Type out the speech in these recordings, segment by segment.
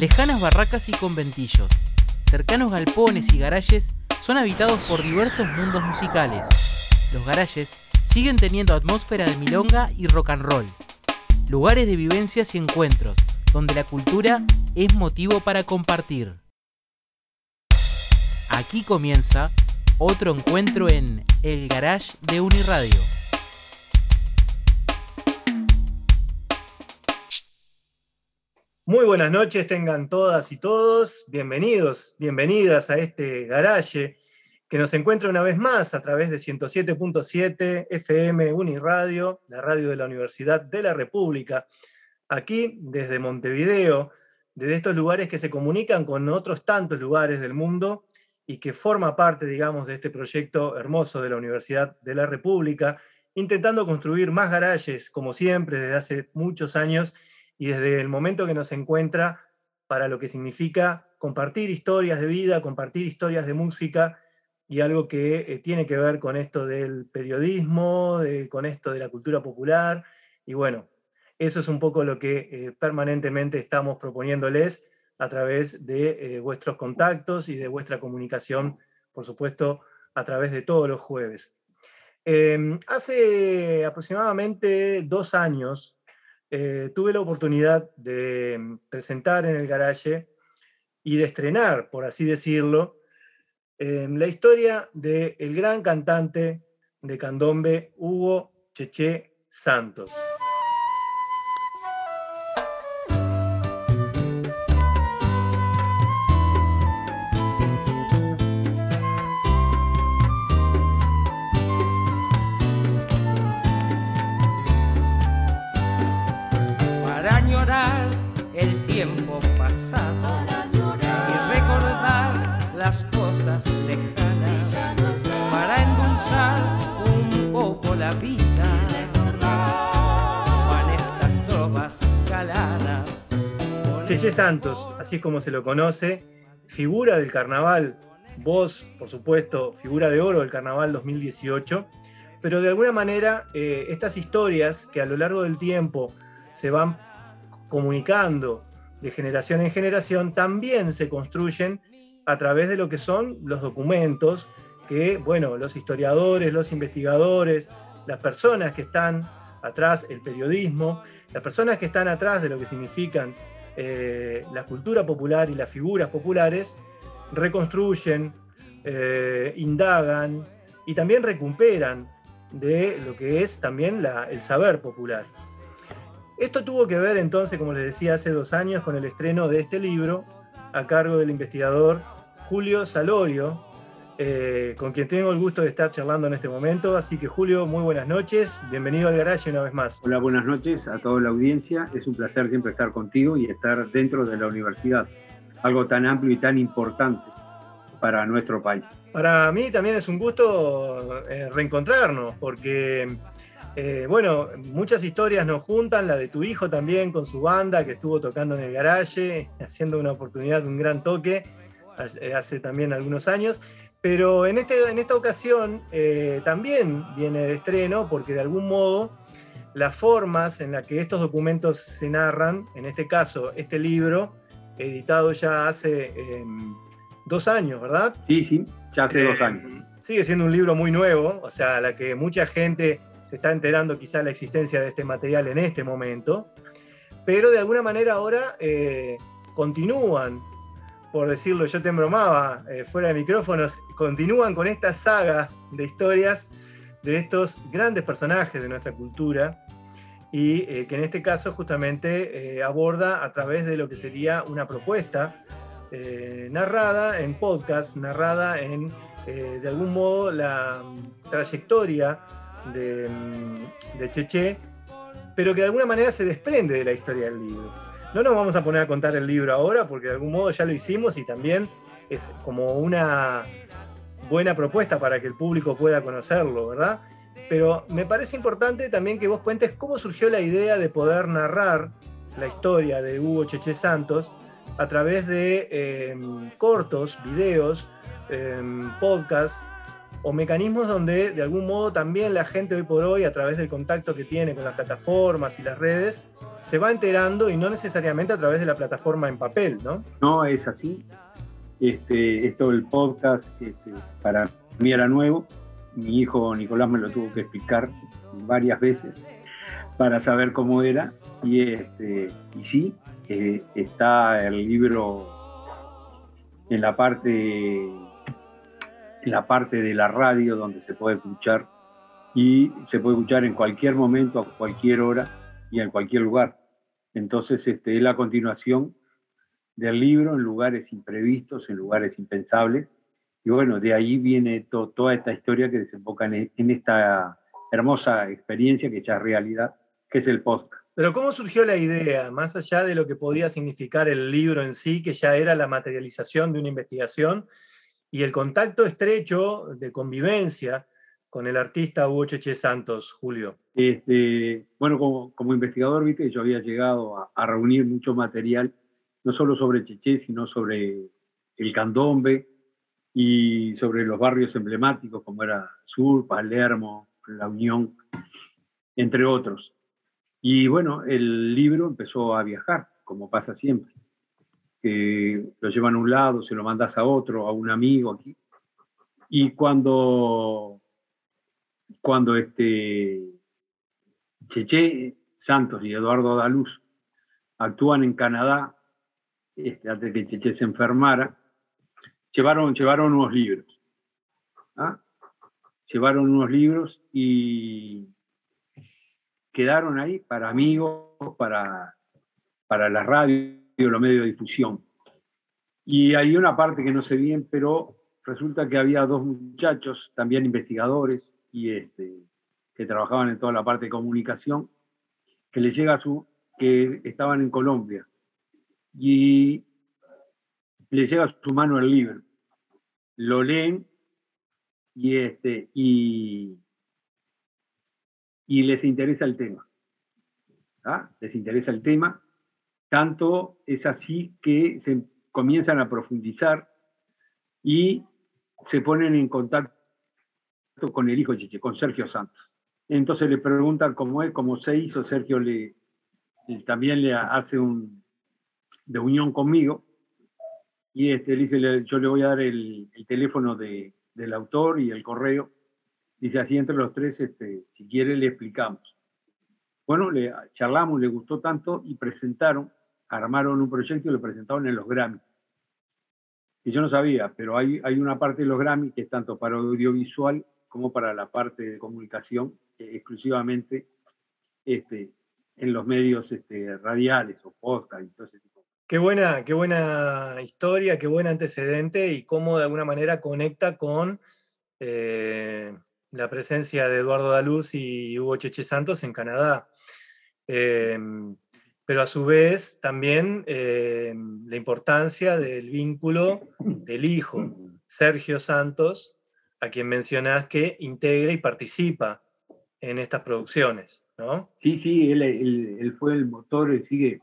Lejanas barracas y conventillos, cercanos galpones y garajes son habitados por diversos mundos musicales. Los garajes siguen teniendo atmósfera de milonga y rock and roll, lugares de vivencias y encuentros, donde la cultura es motivo para compartir. Aquí comienza otro encuentro en El Garage de Uniradio. Muy buenas noches, tengan todas y todos. Bienvenidos, bienvenidas a este Garage que nos encuentra una vez más a través de 107.7 FM Uniradio, la radio de la Universidad de la República, aquí desde Montevideo, desde estos lugares que se comunican con otros tantos lugares del mundo y que forma parte, digamos, de este proyecto hermoso de la Universidad de la República, intentando construir más garajes, como siempre, desde hace muchos años, y desde el momento que nos encuentra para lo que significa compartir historias de vida, compartir historias de música, y algo que tiene que ver con esto del periodismo, con esto de la cultura popular, y bueno, eso es un poco lo que permanentemente estamos proponiéndoles a través de vuestros contactos y de vuestra comunicación, por supuesto, a través de todos los jueves. Hace aproximadamente 2 años, tuve la oportunidad de presentar en el Garage y de estrenar, por así decirlo, la historia del gran cantante de candombe Hugo Cheche Santos. El tiempo pasado y recordar las cosas lejanas para endulzar un poco la vida con estas trovas galanas. Cheche Santos, así es como se lo conoce, figura del carnaval, voz, por supuesto, figura de oro del carnaval 2018, pero de alguna manera estas historias que a lo largo del tiempo se van comunicando de generación en generación, también se construyen a través de lo que son los documentos que, bueno, los historiadores, los investigadores, las personas que están atrás, el periodismo, las personas que están atrás de lo que significan la cultura popular y las figuras populares, reconstruyen, indagan y también recuperan de lo que es también el saber popular. Esto tuvo que ver entonces, como les decía, hace 2 años con el estreno de este libro a cargo del investigador Julio Salorio, con quien tengo el gusto de estar charlando en este momento. Así que Julio, muy buenas noches, bienvenido al Garage una vez más. Hola, buenas noches a toda la audiencia. Es un placer siempre estar contigo y estar dentro de la universidad, algo tan amplio y tan importante para nuestro país. Para mí también es un gusto reencontrarnos, porque bueno, muchas historias nos juntan, la de tu hijo también con su banda que estuvo tocando en el Garage, haciendo una oportunidad, un gran toque, hace también algunos años, pero en esta ocasión también viene de estreno porque de algún modo las formas en las que estos documentos se narran, en este caso este libro, editado ya hace 2 años, ¿verdad? Sí, ya hace 2 años. Sigue siendo un libro muy nuevo, o sea, a la que mucha gente se está enterando quizá la existencia de este material en este momento, pero de alguna manera ahora continúan, por decirlo, yo te embromaba fuera de micrófonos, continúan con esta saga de historias de estos grandes personajes de nuestra cultura y que en este caso justamente aborda a través de lo que sería una propuesta narrada en podcast, narrada en de algún modo la trayectoria de Cheche, pero que de alguna manera se desprende de la historia del libro. No nos vamos a poner a contar el libro ahora porque de algún modo ya lo hicimos y también es como una buena propuesta para que el público pueda conocerlo, ¿verdad? Pero me parece importante también que vos cuentes cómo surgió la idea de poder narrar la historia de Hugo Cheche Santos a través de cortos, videos, podcasts, o mecanismos donde de algún modo también la gente hoy por hoy, a través del contacto que tiene con las plataformas y las redes, se va enterando y no necesariamente a través de la plataforma en papel, ¿no? No, es así. Esto del podcast para mí era nuevo. Mi hijo Nicolás me lo tuvo que explicar varias veces para saber cómo era. Y sí, está el libro en la parte de la radio donde se puede escuchar, y se puede escuchar en cualquier momento, a cualquier hora y en cualquier lugar. Entonces es la continuación del libro en lugares imprevistos, en lugares impensables. Y bueno, de ahí viene toda esta historia que desemboca en esta hermosa experiencia que ya es realidad, que es el podcast. Pero ¿cómo surgió la idea, más allá de lo que podía significar el libro en sí, que ya era la materialización de una investigación, y el contacto estrecho de convivencia con el artista Hugo Cheche Santos, Julio? Bueno, como investigador, viste, yo había llegado a reunir mucho material, no solo sobre Cheche, sino sobre el candombe y sobre los barrios emblemáticos como era Sur, Palermo, La Unión, entre otros. Y bueno, el libro empezó a viajar, como pasa siempre. Lo llevan a un lado, se lo mandas a otro, a un amigo aquí. Y cuando Cheche Santos y Eduardo Daluz actúan en Canadá, antes que Cheche se enfermara, llevaron unos libros. ¿Ah? Llevaron unos libros y quedaron ahí para amigos, para la radio, los medios de difusión. Y hay una parte que no sé bien, pero resulta que había dos muchachos, también investigadores, y que trabajaban en toda la parte de comunicación, que les llega que estaban en Colombia, y les llega a su mano el libro. Lo leen y les interesa el tema. ¿Ah? Les interesa el tema. Tanto es así que se comienzan a profundizar y se ponen en contacto con el hijo de Cheche, con Sergio Santos. Entonces le preguntan cómo se hizo. Sergio también le hace de unión conmigo, y le dice, yo le voy a dar el teléfono del autor y el correo. Dice, así entre los tres, si quiere le explicamos. Bueno, charlamos, le gustó tanto y armaron un proyecto y lo presentaron en los Grammy. Y yo no sabía, pero hay una parte de los Grammy que es tanto para audiovisual como para la parte de comunicación, exclusivamente en los medios radiales o podcast y todo ese tipo. Qué buena historia, qué buen antecedente, y cómo de alguna manera conecta con la presencia de Eduardo Daluz y Hugo Cheche Santos en Canadá. Pero a su vez también la importancia del vínculo del hijo, Sergio Santos, a quien mencionás que integra y participa en estas producciones, ¿no? Sí, él fue el motor, él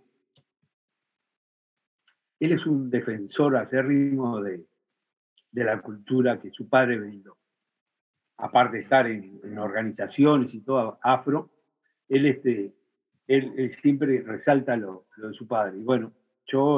es un defensor acérrimo de la cultura que su padre brindó. Aparte de estar en organizaciones y todo afro, él siempre resalta lo de su padre. Y bueno, yo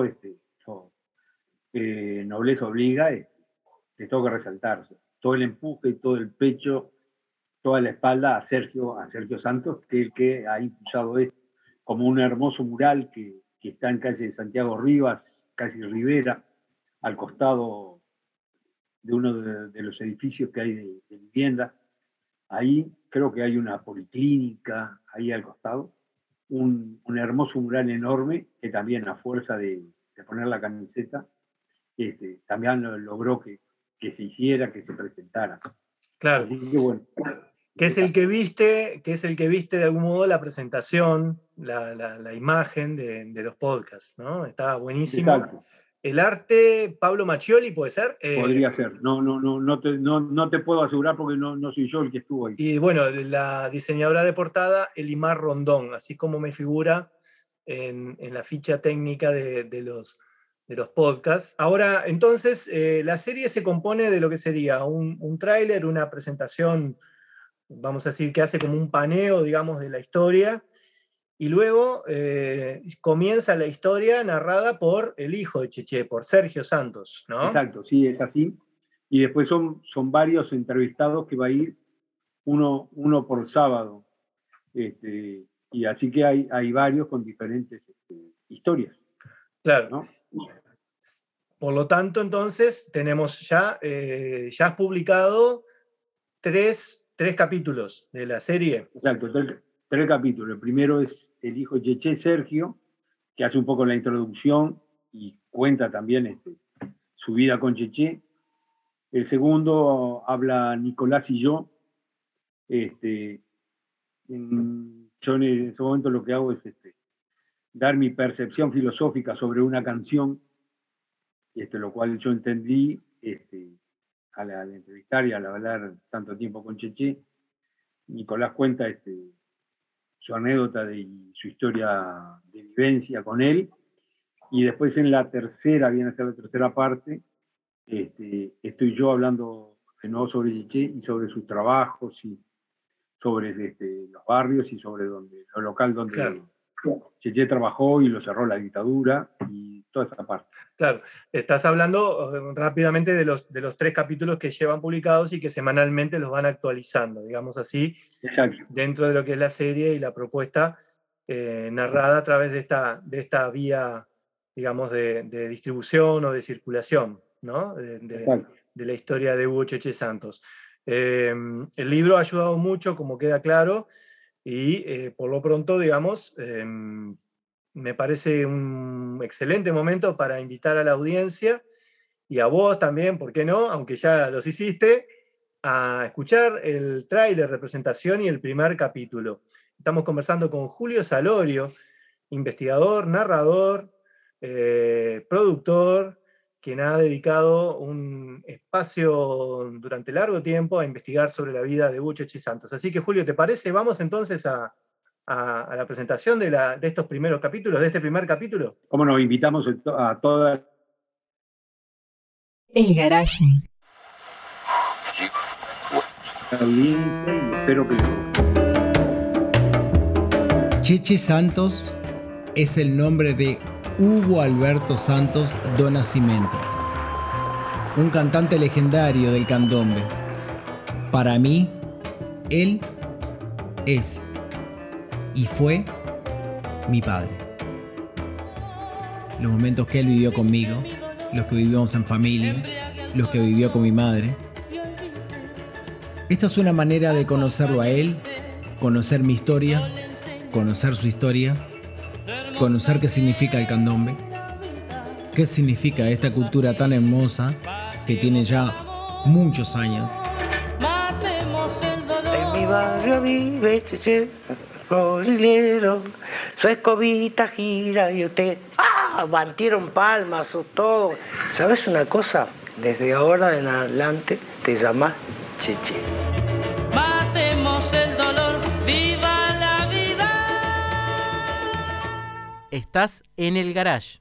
nobleza obliga, le tengo que resaltar todo el empuje, todo el pecho, toda la espalda a Sergio Santos, que es el que ha impulsado esto, como un hermoso mural que está en calle Santiago Rivas, casi Rivera, al costado de uno de los edificios que hay de vivienda. Ahí creo que hay una policlínica, ahí al costado, un hermoso mural enorme que también, a fuerza de poner la camiseta, también logró que se hiciera, que se presentara. Claro. Así que bueno. Que es el que viste de algún modo la presentación, la imagen de los podcasts, ¿no? Está buenísimo. Exacto. El arte, Pablo Macchioli, ¿puede ser? Podría ser. No te puedo asegurar porque no soy yo el que estuvo ahí. Y bueno, la diseñadora de portada, Elimar Rondón, así como me figura en la ficha técnica de los podcasts. Ahora, entonces, la serie se compone de lo que sería un tráiler, una presentación, vamos a decir, que hace como un paneo, digamos, de la historia, y luego comienza la historia narrada por el hijo de Cheche, por Sergio Santos, ¿no? Exacto, sí, es así. Y después son varios entrevistados que va a ir uno por sábado. Y así que hay varios con diferentes historias. Claro. ¿No? Por lo tanto, entonces, tenemos ya has publicado tres capítulos de la serie. Exacto, tres capítulos. El primero es el hijo Cheche, Sergio, que hace un poco la introducción y cuenta también su vida con Cheche. El segundo habla Nicolás y yo. Yo en ese momento lo que hago es dar mi percepción filosófica sobre una canción, lo cual yo entendí al entrevistar y al hablar tanto tiempo con Cheche. Nicolás cuenta su anécdota y su historia de vivencia con él, y después viene a ser la tercera parte, estoy yo hablando de nuevo sobre Cheche y sobre sus trabajos y sobre los barrios y sobre lo local donde claro. Cheche trabajó y lo cerró la dictadura y toda esa parte. Claro, estás hablando rápidamente de los tres capítulos que llevan publicados y que semanalmente los van actualizando, digamos así. Exacto. Dentro de lo que es la serie y la propuesta narrada a través de esta vía, digamos, de distribución o de circulación, ¿no? De la historia de Hugo Cheche Santos. El libro ha ayudado mucho, como queda claro, y por lo pronto, digamos, me parece un excelente momento para invitar a la audiencia y a vos también, ¿por qué no? Aunque ya los hiciste, a escuchar el tráiler de presentación y el primer capítulo. Estamos conversando con Julio Salorio, investigador, narrador, productor, quien ha dedicado un espacio durante largo tiempo a investigar sobre la vida de Hugo Cheche Santos. Así que, Julio, ¿te parece? Vamos entonces a la presentación de estos primeros capítulos, de este primer capítulo. ¿Cómo nos invitamos a todas? El Garage. Espero que Cheche Santos es el nombre de Hugo Alberto Santos do Nascimento, un cantante legendario del candombe. Para mí, él es y fue mi padre. Los momentos que él vivió conmigo, los que vivimos en familia, los que vivió con mi madre. Esta es una manera de conocerlo a él, conocer mi historia, conocer su historia, conocer qué significa el candombe, qué significa esta cultura tan hermosa que tiene ya muchos años. En mi barrio vive Cheche, gorilero, su escobita gira y usted batieron palmas o todo. ¿Sabes una cosa? Desde ahora en adelante te llamas Cheche. Matemos el dolor, viva la vida. Estás en el Garage.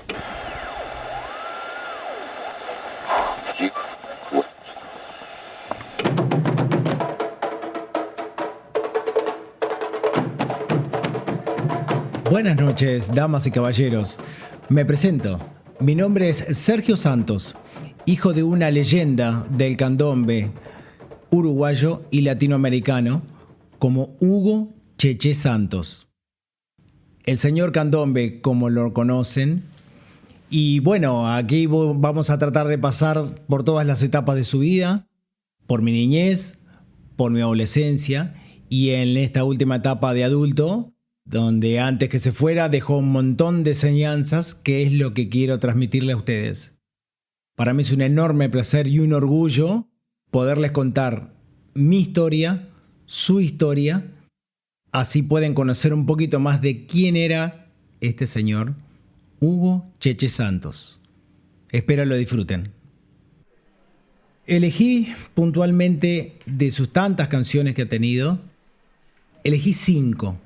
Buenas noches, damas y caballeros. Me presento. Mi nombre es Sergio Santos, hijo de una leyenda del candombe uruguayo y latinoamericano como Hugo Cheche Santos. El señor candombe, como lo conocen. Y bueno, aquí vamos a tratar de pasar por todas las etapas de su vida, por mi niñez, por mi adolescencia y en esta última etapa de adulto, donde antes que se fuera dejó un montón de enseñanzas, que es lo que quiero transmitirle a ustedes. Para mí es un enorme placer y un orgullo poderles contar mi historia, su historia, así pueden conocer un poquito más de quién era este señor, Hugo Cheche Santos. Espero lo disfruten. Elegí puntualmente de sus tantas canciones que ha tenido, elegí 5.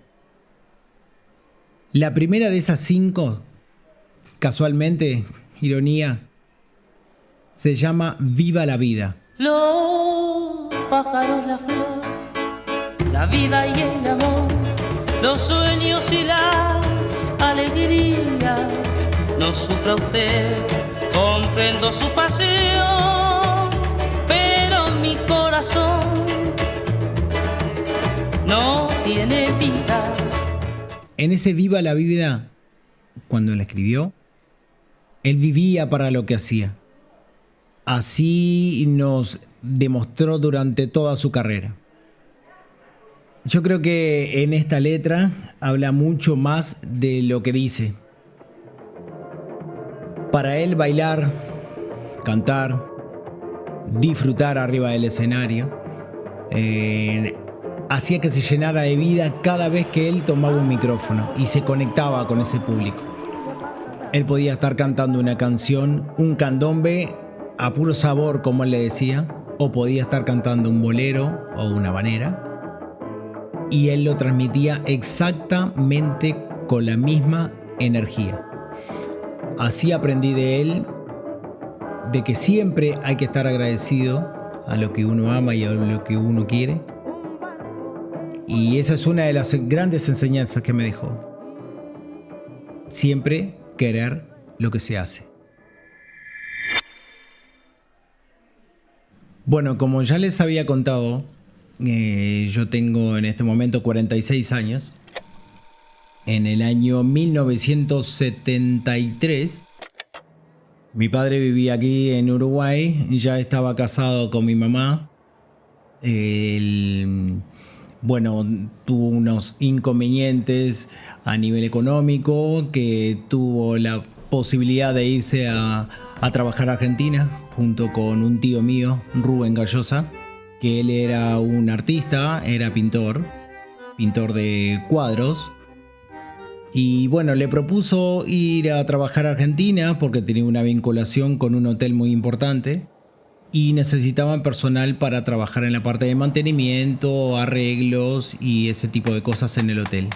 La primera de esas 5, casualmente, ironía, se llama Viva la Vida. Los pájaros, la flor, la vida y el amor los sueños y las alegrías. No sufra usted, comprendo su pasión, pero mi corazón no tiene vida. En ese Viva la Vida, cuando la escribió, él vivía para lo que hacía. Así nos demostró durante toda su carrera. Yo creo que en esta letra habla mucho más de lo que dice. Para él bailar, cantar, disfrutar arriba del escenario, hacía que se llenara de vida cada vez que él tomaba un micrófono y se conectaba con ese público. Él podía estar cantando una canción, un candombe a puro sabor, como él le decía, o podía estar cantando un bolero o una habanera, y él lo transmitía exactamente con la misma energía. Así aprendí de él, de que siempre hay que estar agradecido a lo que uno ama y a lo que uno quiere. Y esa es una de las grandes enseñanzas que me dejó. Siempre querer lo que se hace. Bueno, como ya les había contado, yo tengo en este momento 46 años. En el año 1973, mi padre vivía aquí en Uruguay, ya estaba casado con mi mamá. Bueno, tuvo unos inconvenientes a nivel económico, que tuvo la posibilidad de irse a trabajar a Argentina junto con un tío mío, Rubén Gallosa, que él era un artista, era pintor de cuadros. Y bueno, le propuso ir a trabajar a Argentina porque tenía una vinculación con un hotel muy importante y necesitaban personal para trabajar en la parte de mantenimiento, arreglos y ese tipo de cosas en el hotel.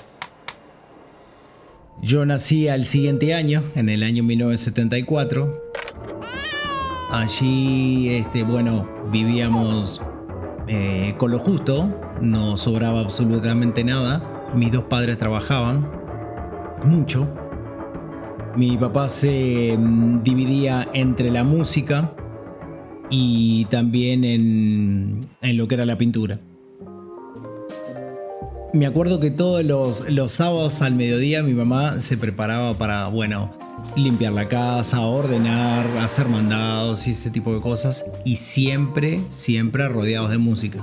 Yo nací al siguiente año, en el año 1974. Allí, vivíamos con lo justo, no sobraba absolutamente nada. Mis dos padres trabajaban mucho. Mi papá se dividía entre la música y también en lo que era la pintura. Me acuerdo que todos los sábados al mediodía mi mamá se preparaba para, limpiar la casa, ordenar, hacer mandados y ese tipo de cosas. Y siempre rodeados de música.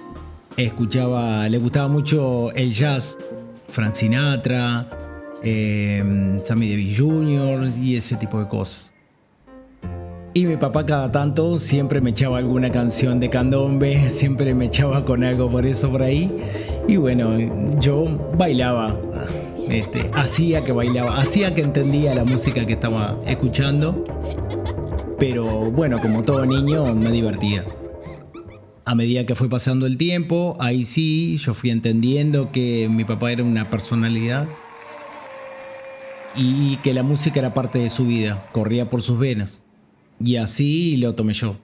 Le gustaba mucho el jazz, Frank Sinatra, Sammy Davis Jr. y ese tipo de cosas. Y mi papá cada tanto siempre me echaba alguna canción de candombe, siempre me echaba con algo por ahí. Y bueno, yo bailaba, hacía que entendía la música que estaba escuchando. Pero bueno, como todo niño me divertía. A medida que fue pasando el tiempo, ahí sí, yo fui entendiendo que mi papá era una personalidad y que la música era parte de su vida, corría por sus venas. Y así lo tomé yo.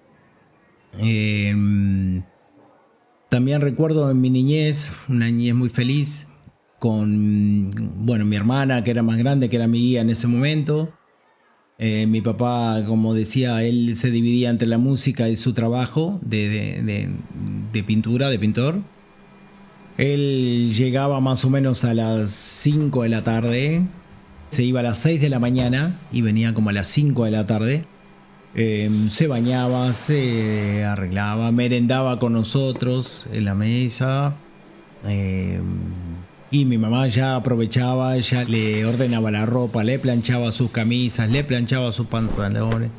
También recuerdo en mi niñez, una niñez muy feliz, con mi hermana que era más grande, que era mi guía en ese momento. Mi papá, como decía, él se dividía entre la música y su trabajo de pintura, de pintor. Él llegaba más o menos a las 5 de la tarde, se iba a las 6 de la mañana y venía como a las 5 de la tarde. Se bañaba, se arreglaba, merendaba con nosotros en la mesa. Y mi mamá ya aprovechaba, ya le ordenaba la ropa, le planchaba sus camisas, le planchaba sus pantalones.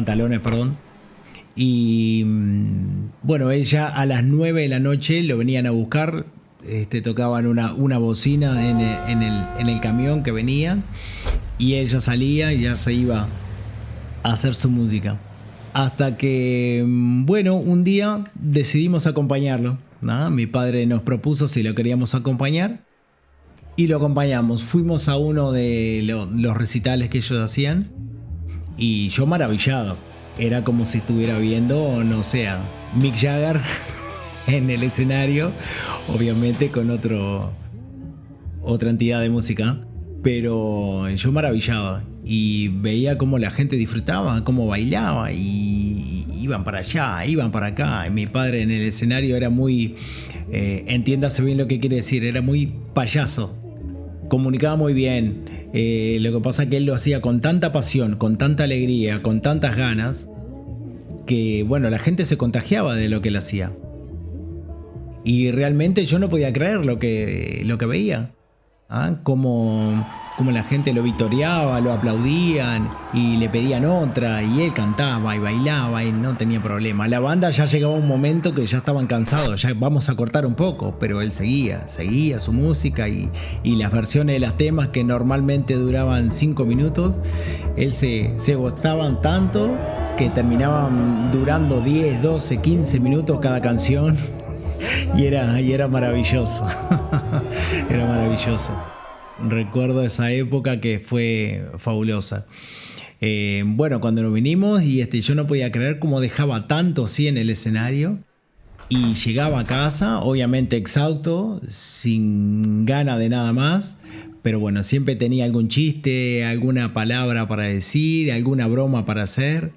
Y ella a las 9 de la noche lo venían a buscar, tocaban una bocina en el camión que venía, y ella salía y ya se iba a hacer su música. Hasta que, un día decidimos acompañarlo, ¿no? Mi padre nos propuso si lo queríamos acompañar y lo acompañamos. Fuimos a uno de los recitales que ellos hacían y yo maravillado. Era como si estuviera viendo, no sé, a Mick Jagger en el escenario, obviamente con otro otra entidad de música, pero yo maravillaba y veía cómo la gente disfrutaba, cómo bailaba y iban para allá, iban para acá. Y mi padre en el escenario era muy, entiéndase bien lo que quiere decir, era muy payaso, comunicaba muy bien. Lo que pasa es que él lo hacía con tanta pasión, con tanta alegría, con tantas ganas, que bueno, la gente se contagiaba de lo que él hacía. Y realmente yo no podía creer lo que veía. Cómo la gente lo vitoreaba, lo aplaudían y le pedían otra, y él cantaba y bailaba y no tenía problema. La banda ya llegaba un momento que ya estaban cansados, ya vamos a cortar un poco, pero él seguía su música y las versiones de los temas que normalmente duraban 5 minutos, él se gozaban tanto que terminaban durando 10, 12, 15 minutos cada canción. Y era maravilloso. Era maravilloso. Recuerdo esa época que fue fabulosa. Bueno, cuando nos vinimos y yo no podía creer cómo dejaba tanto así en el escenario. Y llegaba a casa, obviamente exhausto, sin ganas de nada más. Pero bueno, siempre tenía algún chiste, alguna palabra para decir, alguna broma para hacer.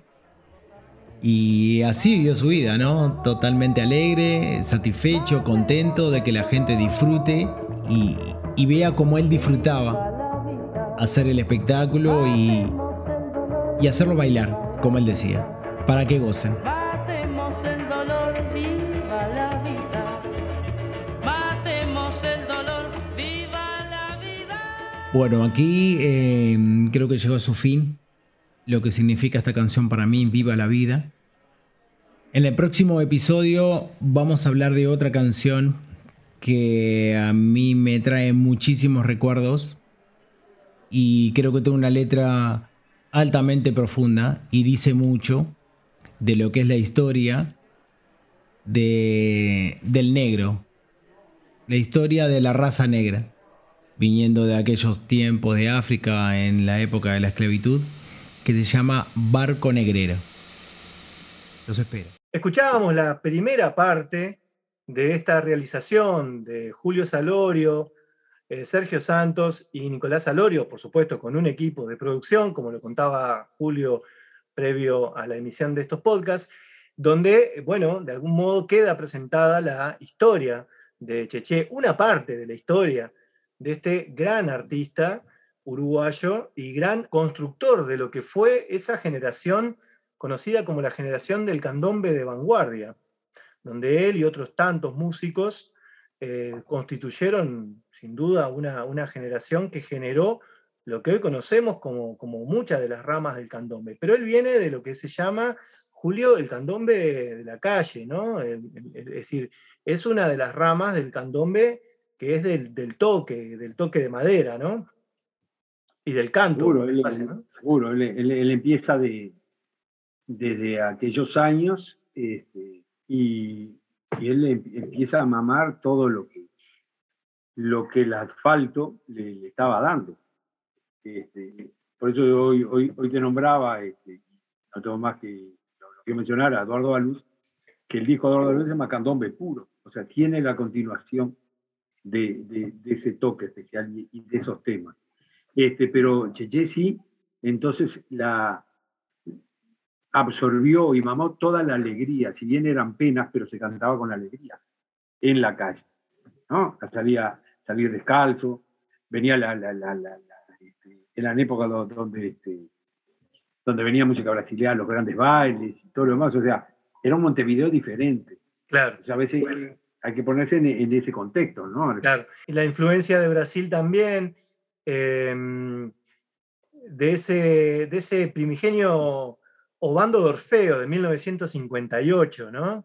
Y así vivió su vida, ¿no? Totalmente alegre, satisfecho, contento de que la gente disfrute y vea cómo él disfrutaba hacer el espectáculo y hacerlo bailar, como él decía, para que gocen. Matemos el dolor, viva la vida. Matemos el dolor, viva la vida. Bueno, aquí creo que llegó a su fin lo que significa esta canción para mí, Viva la Vida. En el próximo episodio vamos a hablar de otra canción que a mí me trae muchísimos recuerdos y creo que tiene una letra altamente profunda y dice mucho de lo que es la historia del negro, la historia de la raza negra, viniendo de aquellos tiempos de África en la época de la esclavitud, que se llama Barco Negrero. Los espero. Escuchábamos la primera parte de esta realización de Julio Salorio, Sergio Santos y Nicolás Salorio, por supuesto con un equipo de producción, como lo contaba Julio previo a la emisión de estos podcasts, donde, bueno, de algún modo queda presentada la historia de Cheché, una parte de la historia de este gran artista uruguayo y gran constructor de lo que fue esa generación conocida como la generación del candombe de vanguardia, donde él y otros tantos músicos constituyeron sin duda una generación que generó lo que hoy conocemos como muchas de las ramas del candombe. Pero él viene de lo que se llama, Julio, el candombe de la calle, ¿no? Es decir, es una de las ramas del candombe que es del toque de madera, ¿no? Y del canto. Seguro, él empieza desde aquellos años y él empieza a mamar todo lo que el asfalto le estaba dando. Por eso hoy te nombraba, no tengo más que lo que mencionar a Eduardo Baluz, que el disco de Eduardo Baluz se llama Candombe Puro, o sea, tiene la continuación de ese toque especial y de esos temas. Pero Cheché sí, entonces la absorbió y mamó toda la alegría, si bien eran penas, pero se cantaba con alegría en la calle, ¿no? Salir descalzo, venía en la época donde venía música brasileña, los grandes bailes y todo lo demás, o sea, era un Montevideo diferente. Claro. O sea, a veces hay que ponerse en ese contexto, ¿no? Claro, y la influencia de Brasil también, de ese primigenio Obando de Orfeo de 1958, ¿no?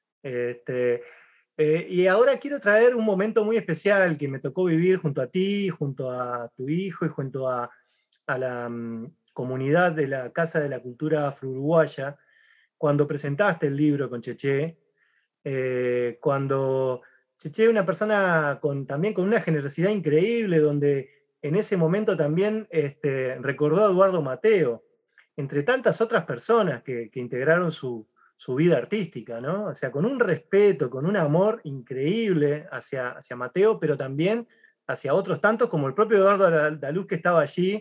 Y ahora quiero traer un momento muy especial que me tocó vivir junto a ti, junto a tu hijo y junto a la comunidad de la Casa de la Cultura Afro-Uruguaya, cuando presentaste el libro con Cheché, cuando Cheché es una persona también con una generosidad increíble, donde en ese momento también recordó a Eduardo Mateo, entre tantas otras personas que integraron su vida artística, ¿no? O sea, con un respeto, con un amor increíble hacia Mateo, pero también hacia otros tantos, como el propio Eduardo Daluz que estaba allí,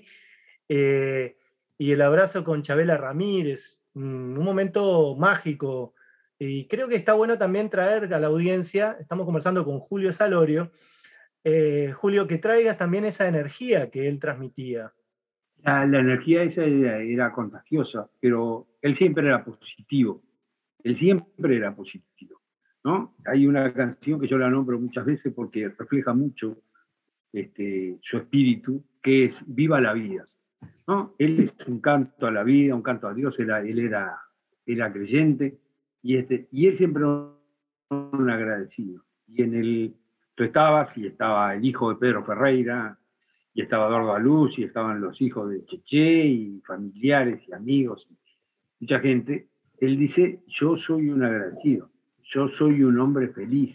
y el abrazo con Chabela Ramírez, un momento mágico. Y creo que está bueno también traer a la audiencia, estamos conversando con Julio Salorio, Julio, que traigas también esa energía que él transmitía. La energía esa era contagiosa, pero él siempre era positivo. Él siempre era positivo, ¿no? Hay una canción que yo la nombro muchas veces porque refleja mucho su espíritu, que es Viva la vida, ¿no? Él es un canto a la vida, un canto a Dios, él era creyente, y él siempre un agradecido. Tú estabas, y estaba el hijo de Pedro Ferreira, y estaba Eduardo Daluz, y estaban los hijos de Cheché, y familiares, y amigos, y mucha gente. Él dice, yo soy un agradecido, yo soy un hombre feliz,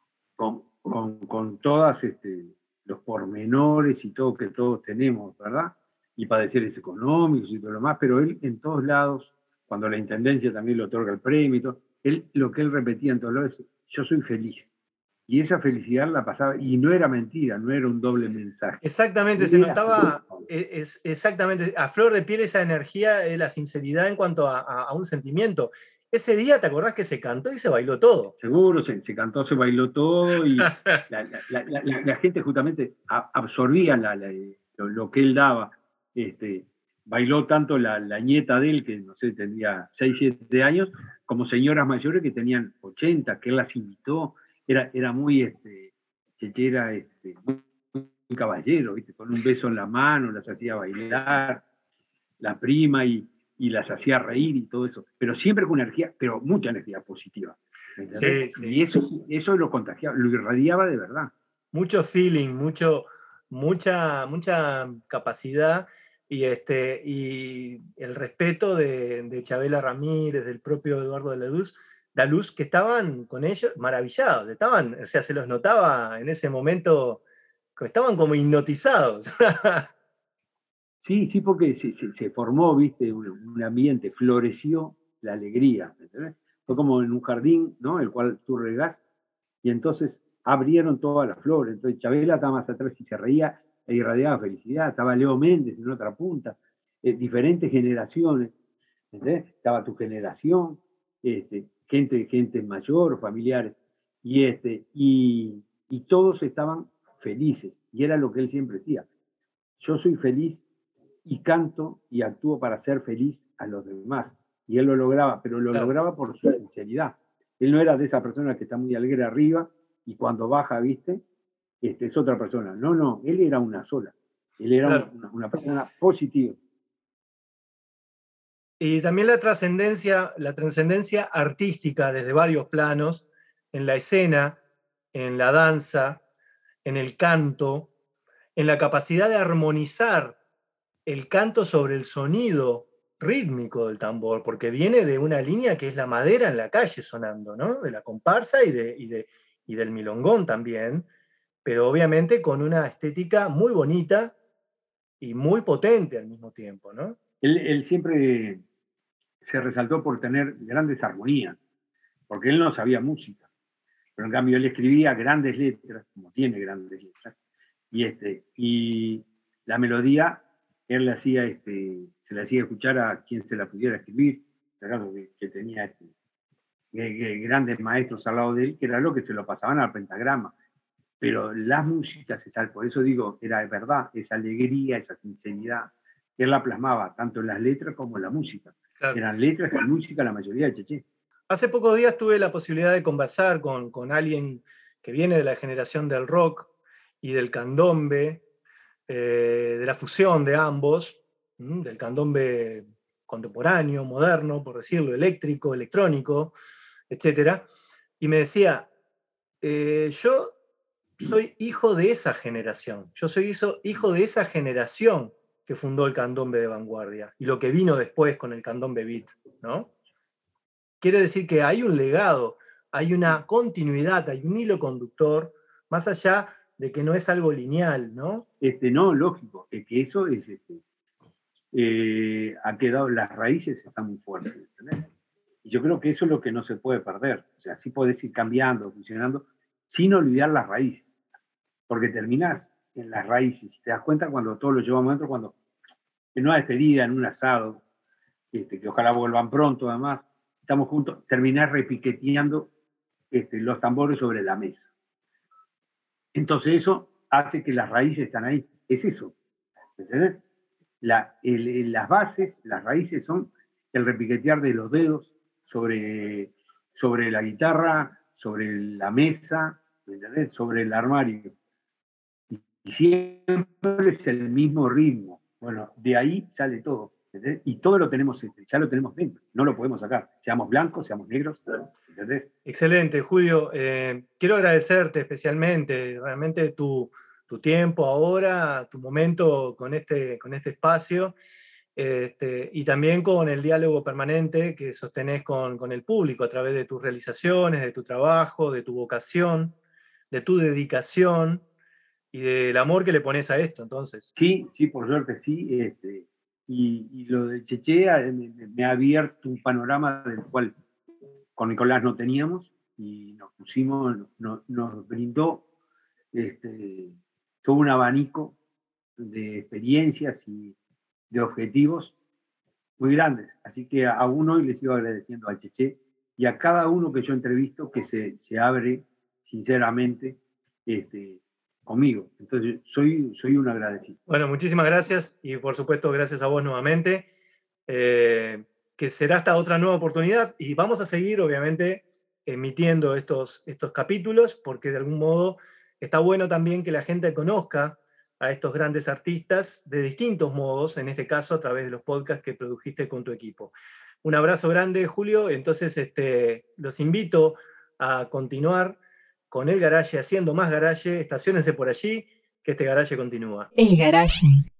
con todas los pormenores y todo que todos tenemos, ¿verdad? Y padeceres económicos y todo lo más, pero él en todos lados, cuando la Intendencia también le otorga el premio y todo, lo que él repetía en todos lados es, yo soy feliz. Y esa felicidad la pasaba, y no era mentira, no era un doble mensaje. Exactamente, se notaba exactamente a flor de piel esa energía, la sinceridad en cuanto a un sentimiento. Ese día, ¿te acordás que se cantó y se bailó todo? Seguro, se cantó, se bailó todo, y la gente justamente absorbía lo que él daba. Bailó tanto la nieta de él, que no sé, tenía 6, 7 años, como señoras mayores que tenían 80, que él las invitó. Era muy, era un caballero, ¿viste? Con un beso en la mano, las hacía bailar, la prima, y las hacía reír y todo eso, pero siempre con energía, pero mucha energía positiva. Sí, sí. Y eso lo contagiaba, lo irradiaba de verdad. Mucho feeling, mucha capacidad, y el respeto de Chabela Ramírez, del propio Eduardo Daluz, que estaban con ellos maravillados, o sea, se los notaba en ese momento, que estaban como hipnotizados. Sí, porque se formó, ¿viste? Un ambiente, floreció la alegría, ¿entendés? Fue como en un jardín, ¿no? El cual tú regás, y entonces abrieron todas las flores. Entonces Chabela estaba más atrás y se reía e irradiaba felicidad. Estaba Leo Méndez en otra punta, diferentes generaciones, ¿entendés? Estaba tu generación, gente mayor, familiares, y todos estaban felices, y era lo que él siempre decía. Yo soy feliz y canto y actúo para ser feliz a los demás. Y él lo lograba, pero lo lograba por su sinceridad. Él no era de esa persona que está muy alegre arriba y cuando baja, ¿viste? Es otra persona. No, él era una sola. Él era una persona positiva. Y también la trascendencia artística desde varios planos, en la escena, en la danza, en el canto, en la capacidad de armonizar el canto sobre el sonido rítmico del tambor, porque viene de una línea que es la madera en la calle sonando, ¿no? De la comparsa y del milongón también, pero obviamente con una estética muy bonita y muy potente al mismo tiempo, ¿no? Él siempre se resaltó por tener grandes armonías, porque él no sabía música, pero en cambio él escribía grandes letras, como tiene grandes letras, y la melodía él se le hacía escuchar a quien se la pudiera escribir, que tenía grandes maestros al lado de él, que era lo que se lo pasaban al pentagrama. Pero las músicas, por eso digo, era verdad, esa alegría, esa sinceridad, él la plasmaba tanto en las letras como en la música. Claro. Eran letras y música la mayoría de Cheché. Hace pocos días tuve la posibilidad de conversar con alguien que viene de la generación del rock y del candombe, de la fusión de ambos, del candombe contemporáneo, moderno, por decirlo, eléctrico, electrónico, etc. Y me decía, yo soy hijo de esa generación, yo soy hijo de esa generación que fundó el candombe de vanguardia y lo que vino después con el candombe beat, ¿no? Quiere decir que hay un legado, hay una continuidad, hay un hilo conductor, más allá de que no es algo lineal, ¿no? No, lógico, es que eso es, ha quedado, las raíces están muy fuertes, ¿entendés? Y yo creo que eso es lo que no se puede perder, o sea, sí podés ir cambiando, funcionando, sin olvidar las raíces, porque terminás en las raíces. Te das cuenta cuando todos lo llevamos adentro, cuando en una despedida, en un asado, que ojalá vuelvan pronto, además, estamos juntos, terminar repiqueteando los tambores sobre la mesa. Entonces eso hace que las raíces están ahí. Es eso. ¿Entendés? Las bases, las raíces son el repiquetear de los dedos sobre la guitarra, sobre la mesa, ¿entendés? Sobre el armario. Y siempre es el mismo ritmo. Bueno, de ahí sale todo. ¿Entendés? Y todo lo tenemos, ya lo tenemos dentro. No lo podemos sacar. Seamos blancos, seamos negros. ¿Entendés? Excelente, Julio. Quiero agradecerte especialmente, realmente tu tiempo ahora, tu momento con este espacio, y también con el diálogo permanente que sostenés con el público a través de tus realizaciones, de tu trabajo, de tu vocación, de tu dedicación y del amor que le pones a esto, entonces. Sí, por suerte sí. Y lo de Cheche me ha abierto un panorama del cual con Nicolás no teníamos, y nos pusimos, nos brindó todo un abanico de experiencias y de objetivos muy grandes. Así que aún hoy les sigo agradeciendo a Cheche y a cada uno que yo entrevisto que se abre sinceramente conmigo. Entonces soy un agradecido. Bueno, muchísimas gracias y por supuesto gracias a vos nuevamente. Que será esta otra nueva oportunidad y vamos a seguir obviamente emitiendo estos capítulos porque de algún modo está bueno también que la gente conozca a estos grandes artistas de distintos modos, en este caso a través de los podcasts que produjiste con tu equipo. Un abrazo grande, Julio. Entonces los invito a continuar con el Garage, haciendo más Garage. Estaciónense por allí, que este Garage continúa. El Garage.